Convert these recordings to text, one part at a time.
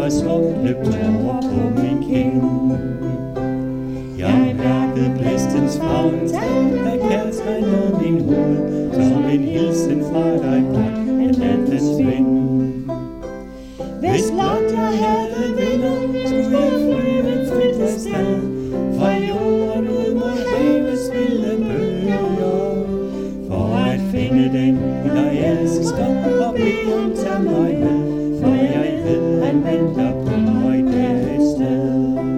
var smukke tårer på min kind. Jeg mærkede blæstens favn, der kærtegner min hoved, som en hilsen fra dig blot, en nattens ven. Hvis blot jeg havde vinder, skulle jeg flyve frit afsted, fra jorden ud mod havets vilde bølger, for at finde den, jeg elsker, og bede ham tage mig med, for jeg ved, han venter på mig der et sted.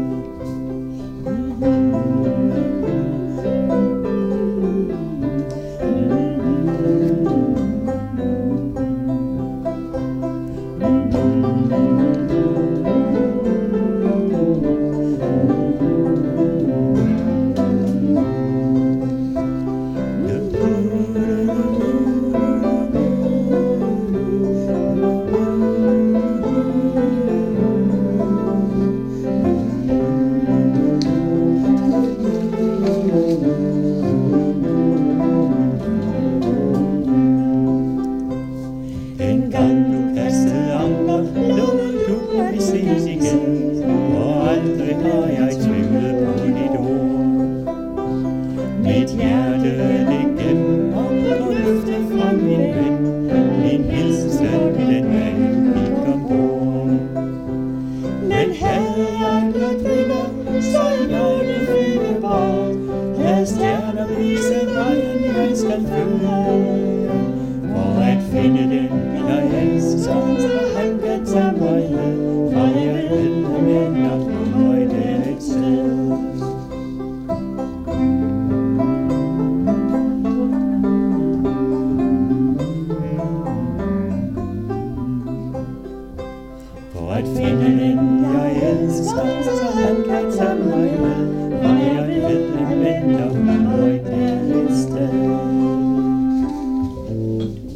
Mit hjerte det gemmer og løfte fra min ven, min hilsen den mand gik ombord. Men havde jeg blot vinder, så jeg ville flyve bort, havde stjerner vise vejen, jeg skal følge, for at finde den, jeg elsker, så han kan tage mig med, for jeg ved, han venter på mig der et sted. For at finde den, jeg elsker, så han kan tage mig med,